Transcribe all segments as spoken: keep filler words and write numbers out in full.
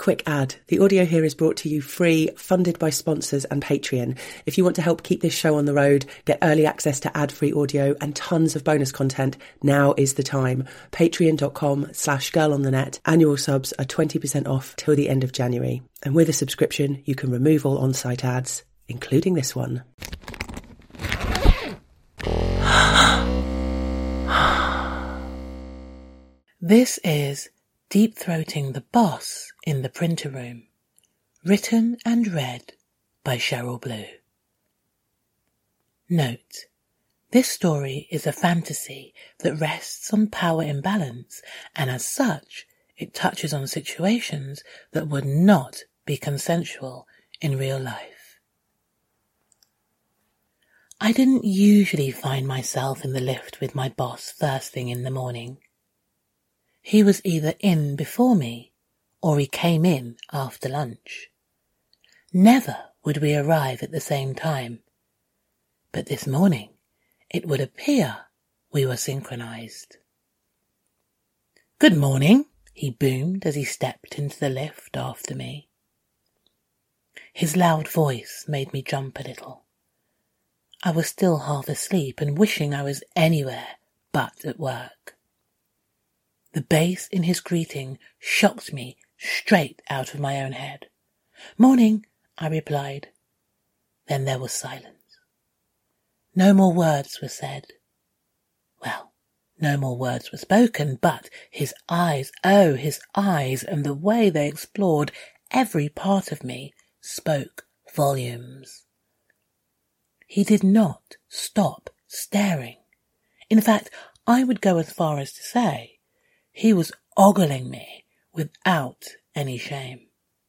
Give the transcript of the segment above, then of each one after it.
Quick ad. The audio here is brought to you free, funded by sponsors and Patreon. If you want to help keep this show on the road, get early access to ad-free audio and tons of bonus content, now is the time. Patreon.com slash girl on the net. Annual subs are twenty percent off till the end of January. And with a subscription, you can remove all on-site ads, including this one. This is Deep Throating the Boss in the Printer Room, written and read by Cheryl Blue. Note: this story is a fantasy that rests on power imbalance, and as such, it touches on situations that would not be consensual in real life. I didn't usually find myself in the lift with my boss first thing in the morning. He was either in before me, or he came in after lunch. Never would we arrive at the same time. But this morning, it would appear we were synchronized. "Good morning," he boomed as he stepped into the lift after me. His loud voice made me jump a little. I was still half asleep and wishing I was anywhere but at work. The bass in his greeting shocked me straight out of my own head. "Morning," I replied. Then there was silence. No more words were said. Well, no more words were spoken, but his eyes, oh, his eyes, and the way they explored every part of me spoke volumes. He did not stop staring. In fact, I would go as far as to say he was ogling me without any shame.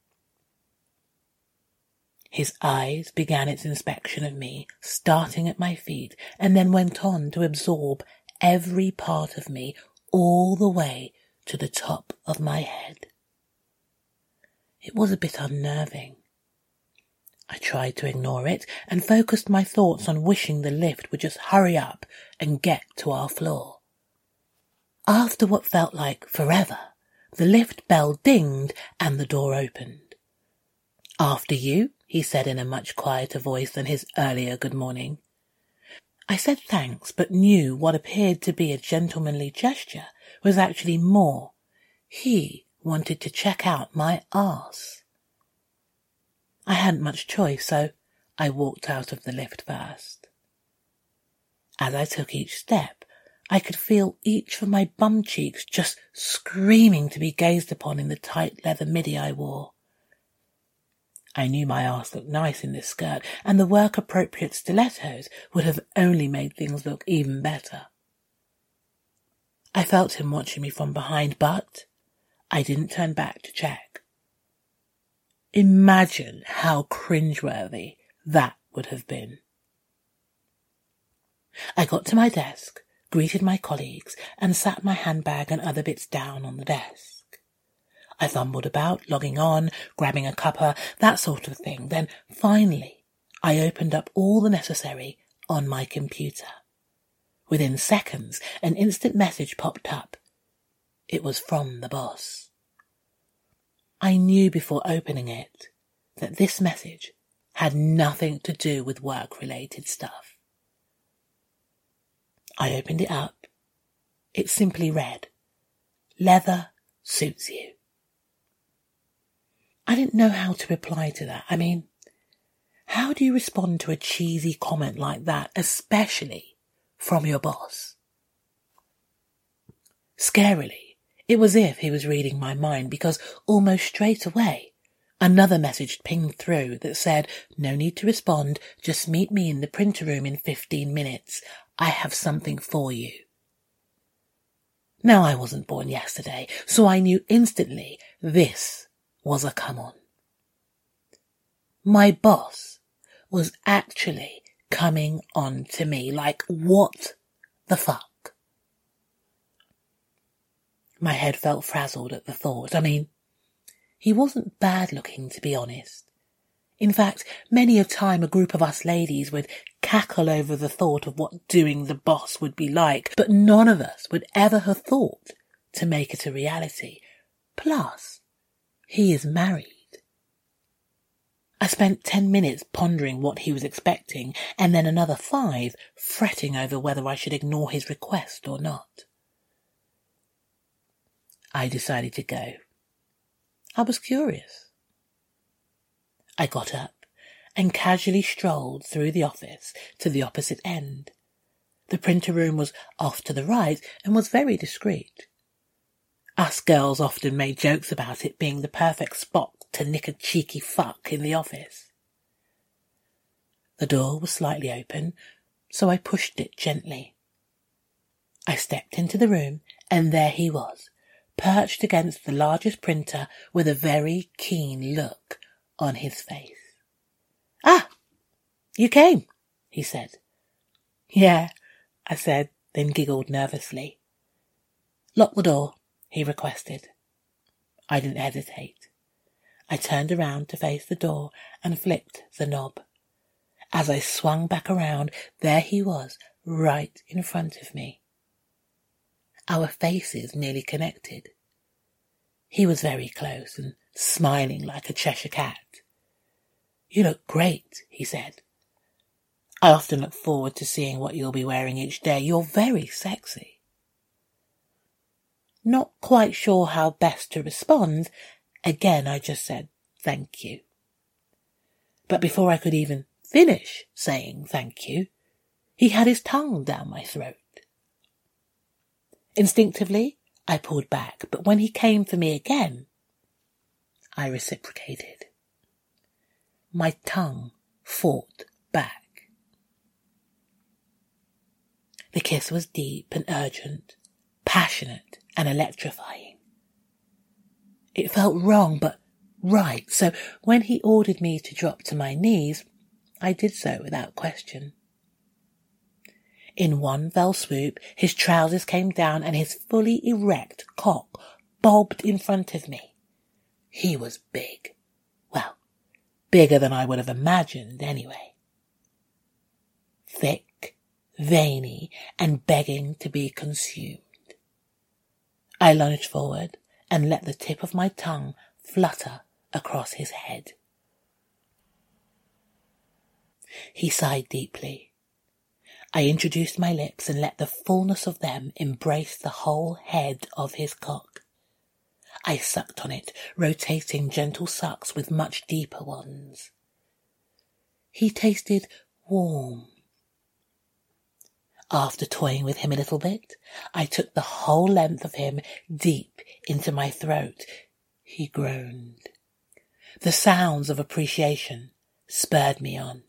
His eyes began its inspection of me, starting at my feet, and then went on to absorb every part of me all the way to the top of my head. It was a bit unnerving. I tried to ignore it and focused my thoughts on wishing the lift would just hurry up and get to our floor. After what felt like forever, the lift bell dinged and the door opened. "After you," he said in a much quieter voice than his earlier good morning. I said thanks, but knew what appeared to be a gentlemanly gesture was actually more. He wanted to check out my arse. I hadn't much choice, so I walked out of the lift first. As I took each step, I could feel each of my bum cheeks just screaming to be gazed upon in the tight leather midi I wore. I knew my arse looked nice in this skirt, and the work-appropriate stilettos would have only made things look even better. I felt him watching me from behind, but I didn't turn back to check. Imagine how cringeworthy that would have been. I got to my desk, greeted my colleagues, and sat my handbag and other bits down on the desk. I fumbled about, logging on, grabbing a cuppa, that sort of thing. Then, finally, I opened up all the necessary on my computer. Within seconds, an instant message popped up. It was from the boss. I knew before opening it that this message had nothing to do with work-related stuff. I opened it up. It simply read, "Leather suits you." I didn't know how to reply to that. I mean, how do you respond to a cheesy comment like that, especially from your boss? Scarily, it was as if he was reading my mind, because almost straight away, another message pinged through that said, "No need to respond, just meet me in the printer room in fifteen minutes. I have something for you." Now, I wasn't born yesterday, so I knew instantly this was a come-on. My boss was actually coming on to me. Like, what the fuck? My head felt frazzled at the thought. I mean, he wasn't bad-looking, to be honest. In fact, many a time a group of us ladies would cackle over the thought of what doing the boss would be like, but none of us would ever have thought to make it a reality. Plus, He is married. I spent ten minutes pondering what he was expecting, and then another five fretting over whether I should ignore his request or not. I decided to go. I was curious. I got up and casually strolled through the office to the opposite end. The printer room was off to the right and was very discreet. Us girls often made jokes about it being the perfect spot to nick a cheeky fuck in the office. The door was slightly open, so I pushed it gently. I stepped into the room, and there he was, perched against the largest printer with a very keen look on his face. "Ah, you came," he said. "Yeah," I said, then giggled nervously. "Lock the door," he requested. I didn't hesitate. I turned around to face the door and flipped the knob. As I swung back around, there he was, right in front of me. Our faces nearly connected. He was very close and smiling like a Cheshire cat. "You look great," he said. "I often look forward to seeing what you'll be wearing each day. You're very sexy." Not quite sure how best to respond, again I just said, "Thank you." But before I could even finish saying thank you, he had his tongue down my throat. Instinctively, I pulled back, but when he came for me again, I reciprocated. My tongue fought back. The kiss was deep and urgent, passionate and electrifying. It felt wrong, but right, so when he ordered me to drop to my knees, I did so without question. In one fell swoop, his trousers came down and his fully erect cock bobbed in front of me. He was big. Well, bigger than I would have imagined anyway. Thick, veiny, and begging to be consumed. I lunged forward and let the tip of my tongue flutter across his head. He sighed deeply. I introduced my lips and let the fullness of them embrace the whole head of his cock. I sucked on it, rotating gentle sucks with much deeper ones. He tasted warm. After toying with him a little bit, I took the whole length of him deep into my throat. He groaned. The sounds of appreciation spurred me on.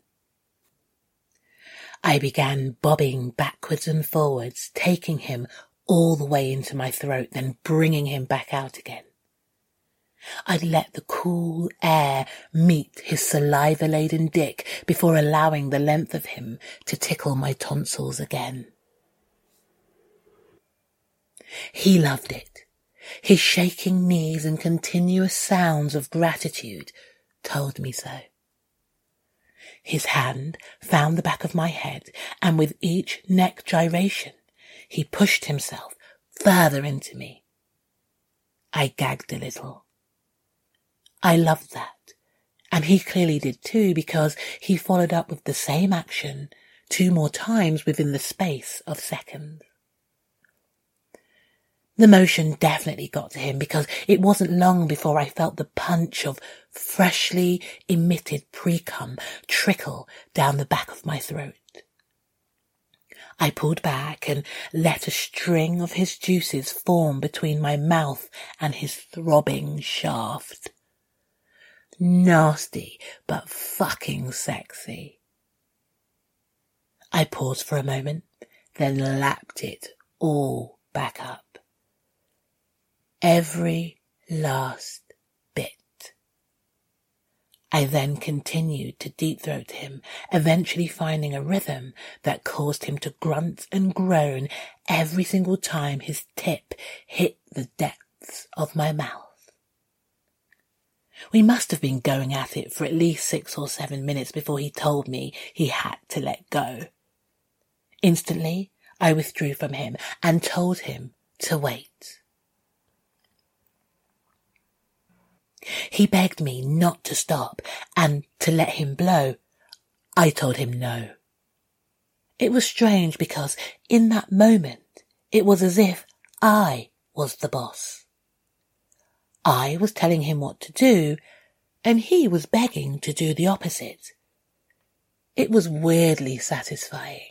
I began bobbing backwards and forwards, taking him all the way into my throat, then bringing him back out again. I'd let the cool air meet his saliva-laden dick before allowing the length of him to tickle my tonsils again. He loved it. His shaking knees and continuous sounds of gratitude told me so. His hand found the back of my head, and with each neck gyration, he pushed himself further into me. I gagged a little. I loved that, and he clearly did too, because he followed up with the same action two more times within the space of seconds. The motion definitely got to him, because it wasn't long before I felt the punch of freshly emitted pre-cum trickle down the back of my throat. I pulled back and let a string of his juices form between my mouth and his throbbing shaft. Nasty, but fucking sexy. I paused for a moment, then lapped it all back up. Every last bit. I then continued to deep-throat him, eventually finding a rhythm that caused him to grunt and groan every single time his tip hit the depths of my mouth. We must have been going at it for at least six or seven minutes before he told me he had to let go. Instantly, I withdrew from him and told him to wait. He begged me not to stop and to let him blow. I told him no. It was strange because in that moment it was as if I was the boss. I was telling him what to do and he was begging to do the opposite. It was weirdly satisfying.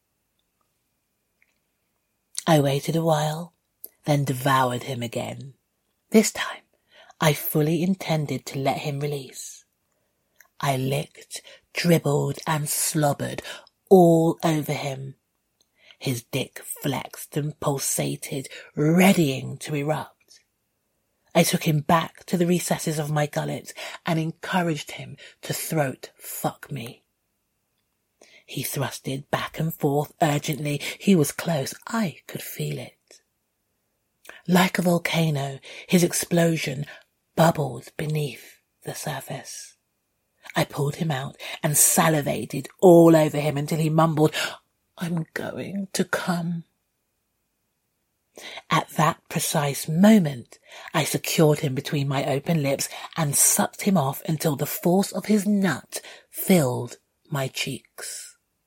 I waited a while, then devoured him again. This time, I fully intended to let him release. I licked, dribbled, and slobbered all over him. His dick flexed and pulsated, readying to erupt. I took him back to the recesses of my gullet and encouraged him to throat fuck me. He thrusted back and forth urgently. He was close. I could feel it. Like a volcano, his explosion bubbled beneath the surface. I pulled him out and salivated all over him until he mumbled, "I'm going to come." At that precise moment, I secured him between my open lips and sucked him off until the force of his nut filled my cheeks.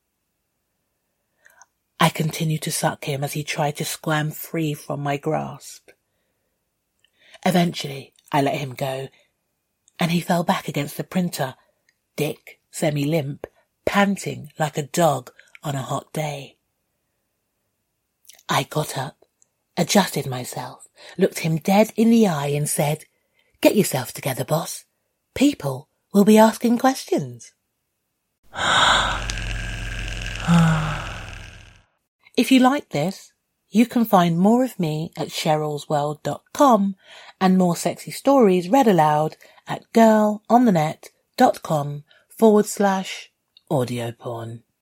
I continued to suck him as he tried to squirm free from my grasp. Eventually, I let him go, and he fell back against the printer, dick semi-limp, panting like a dog on a hot day. I got up, adjusted myself, looked him dead in the eye and said, "Get yourself together, boss. People will be asking questions." If you like this, you can find more of me at cheryl's world dot com and more sexy stories read aloud at girlonthenet.com forward slash audio porn.